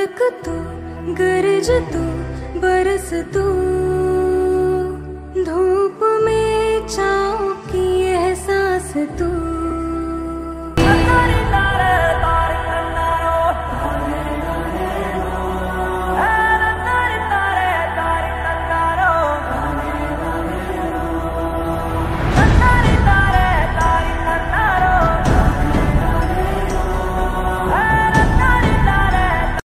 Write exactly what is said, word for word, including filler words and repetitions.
धड़क तू, गरज तू, बरस तू, धूप में छाँव की एहसास तू।